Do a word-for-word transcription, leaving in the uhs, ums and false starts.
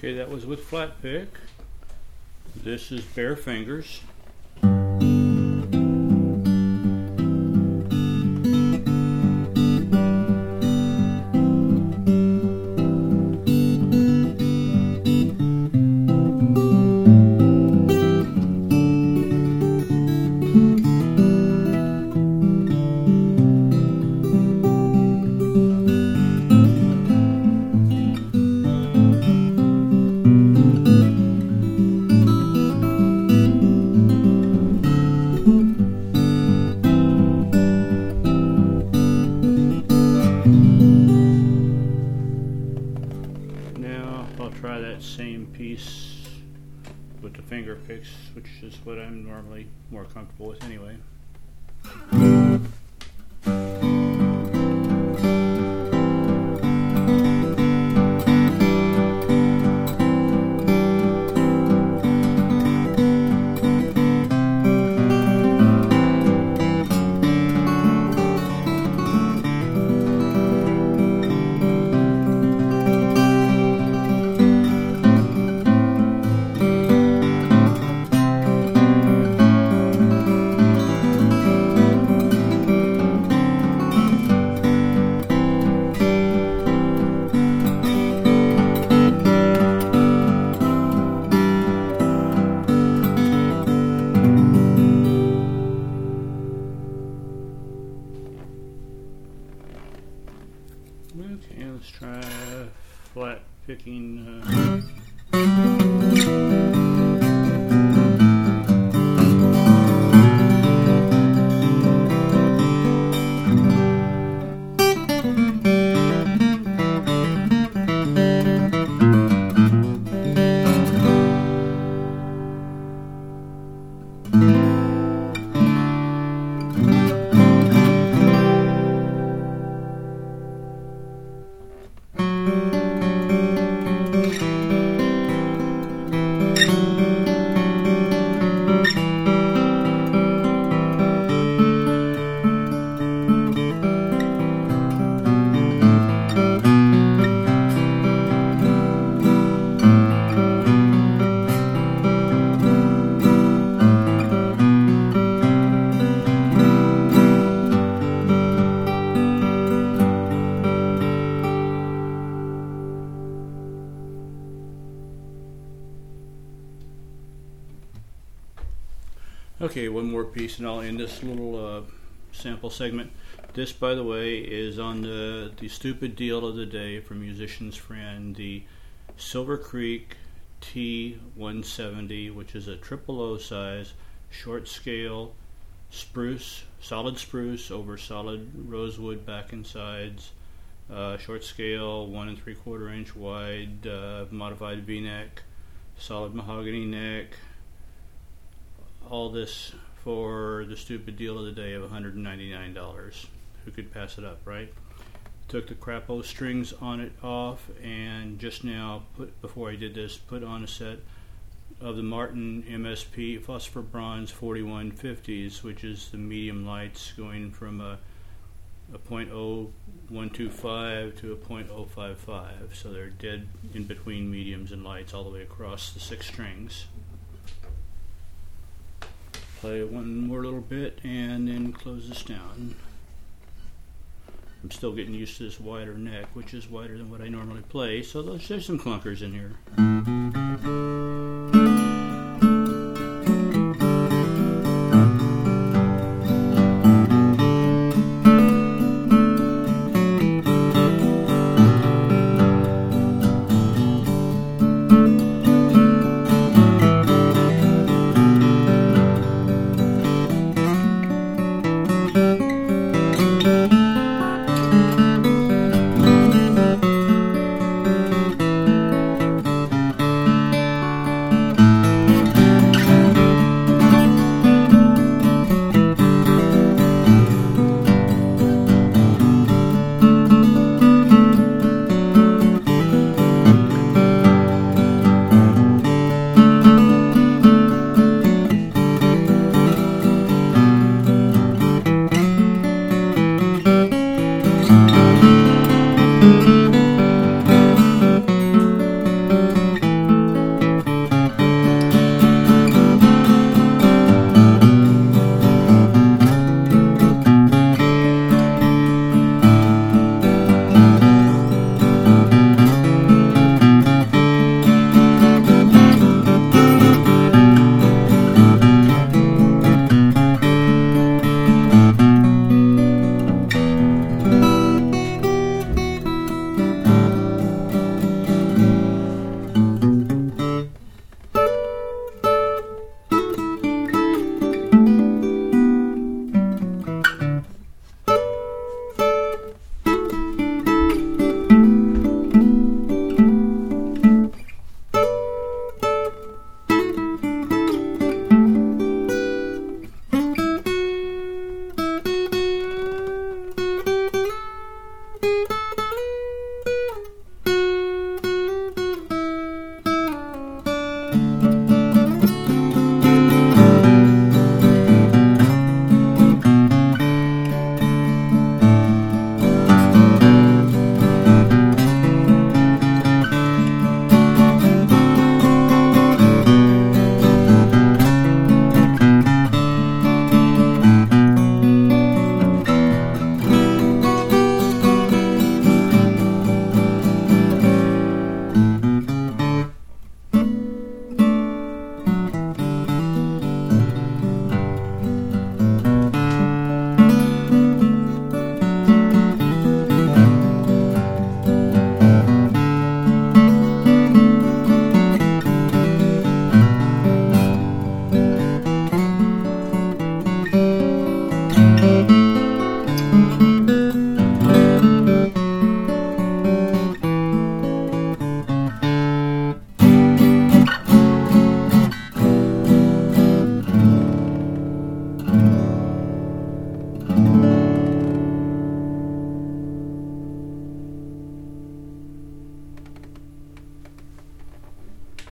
Okay, that was with flat pick. This is bare fingers. Try that same piece with the finger picks, which is what I'm normally more comfortable with anyway. Okay, let's try flat picking. Uh Okay, one more piece and I'll end this little uh, sample segment. This, by the way, is on the, the stupid deal of the day from Musician's Friend, the Silver Creek T one seventy, which is a triple O size, short scale, spruce, solid spruce over solid rosewood back and sides, uh, short scale, one and three quarter inch wide, uh, modified V-neck, solid mahogany neck. All this for the stupid deal of the day of one hundred ninety-nine dollars. Who could pass it up, right? Took the crapo strings on it off, and just now, put before I did this, put on a set of the Martin M S P Phosphor Bronze forty-one fifties, which is the medium lights going from a, a point oh one two five to a point oh five five. So they're dead in between mediums and lights all the way across the six strings. Play one more little bit and then close this down. I'm still getting used to this wider neck, which is wider than what I normally play, so there's, there's some clunkers in here.